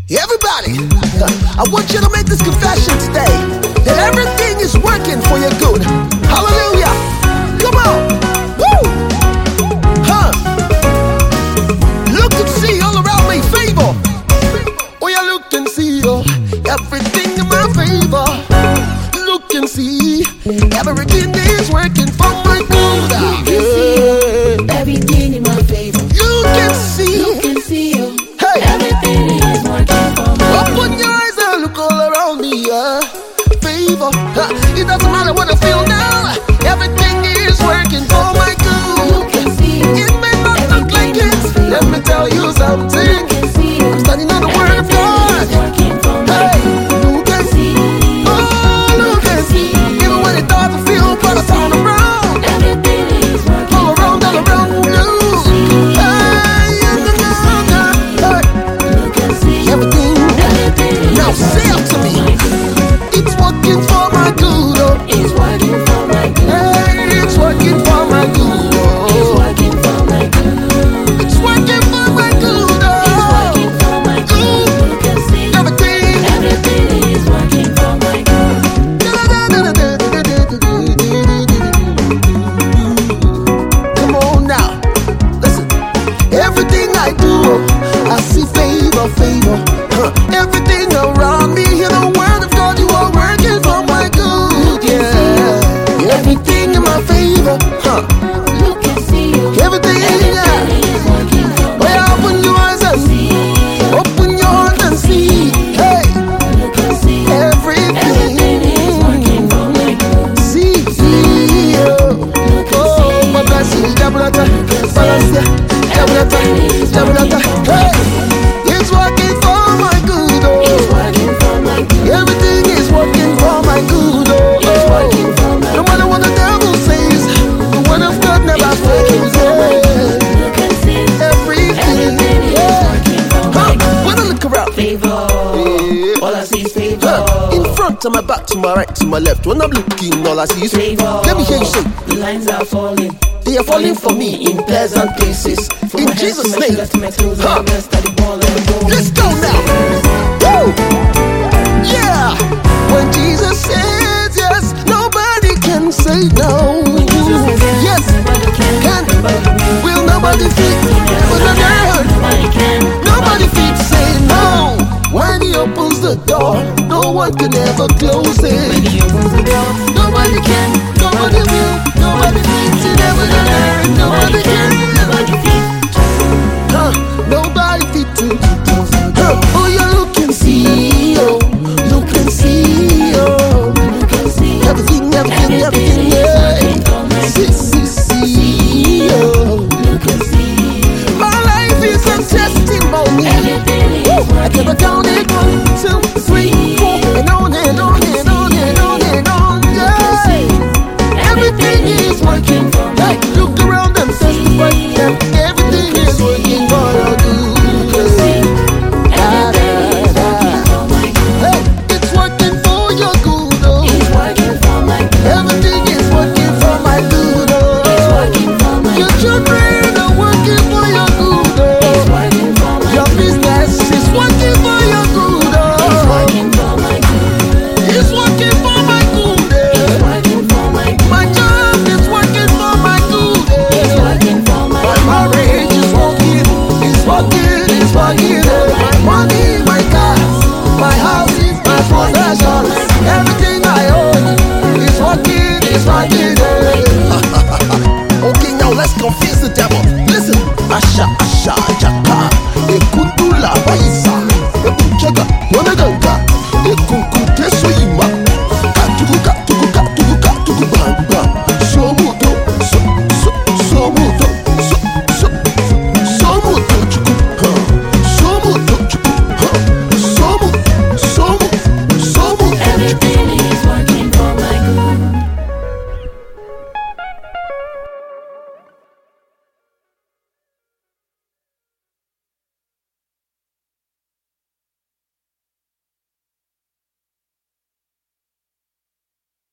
Everybody, I want you to make this confession today that everything is working for your good. Hallelujah. Come on. Woo. Huh. Look and see all around me favor. Oh, yeah, look and see everything in my favor. Look and see everything is working for my good. Yeah. Everything in my favor. You can see. Look and see Hey. everything is working for my good. Open your eyes and look all around me, favor. It doesn't matter what I feel now. Everything is working for my good. Look and see It may not look like it. Let me tell you something. Look and see I'm standing on the word of God. working for my Hey, good. look and see. Oh, look and see. Even when it doesn't feel, but I turn around. Everything is working All around you. Hey, Look and see everything. everything Now is say up to me. It's working for my good. It's working for my good. Hey, it's working for my good. It's working for my good. It's working for my good. It's working for my good. Look and see everything is working for my good. Come on now. Listen. Everything I do, I see favor. Everything around me, hear the word of God, you are working for my good. Yeah. Everything in my favor. Look and see Everything. everything is working for my Well, open your eyes and see. Open your heart and see. Hey, Look and see everything. everything is working for my good. See, oh, my blessings, Jabrata, Balancia, Jabrata. Hey, it's working for my good. It's Oh, working for my good. everything is working for my good. It's Oh, working for my no good. matter what the devil says, the word of God never fails. Yeah. Look and see Everything. everything is Yeah. working for my good. When I look around. Favor. All I see is favor. In front, to my back, to my right, to my left. When I'm looking, all I see is Favor. Let me hear you say, The lines are falling. they are falling for me in pleasant places. From In my head Jesus' to my name. shoulders to my toes, Huh. I'm gonna study ball and the ball. Let's go now. Woo! Yeah. When Jesus says yes, nobody can say no. Yes, can. Will nobody fit? Never heard. Nobody can. Nobody fit say no. When he opens the door, no one can ever close it. When he opens the door, Nobody can, nobody will, nobody fits it ever learn. Nobody can, nobody fit. nobody fit to. Oh, you look and see, oh, look and see, oh, Look and see everything, everything is yeah. working for my good. See, oh. Look and see My life is a testimony. everything is I working never counted 1, 2, 3, 4, and on and on and on and on and on. Yeah. Everything is working. Hey, look around and testify that everything is working for your good. Everything is working for my good. Hey, it's working for your good. Oh. It's working for my good. Everything is working for my good. It's Oh. working for my Your good. children are working for your good. It's Oh. working for my Your good. business is working for your good. It's Oh. working for my good. It's working for my good. It's Eh. working for my good. My job is working for my good. It's Eh. working for my My good. marriage is working. It's working. It's working. Eh.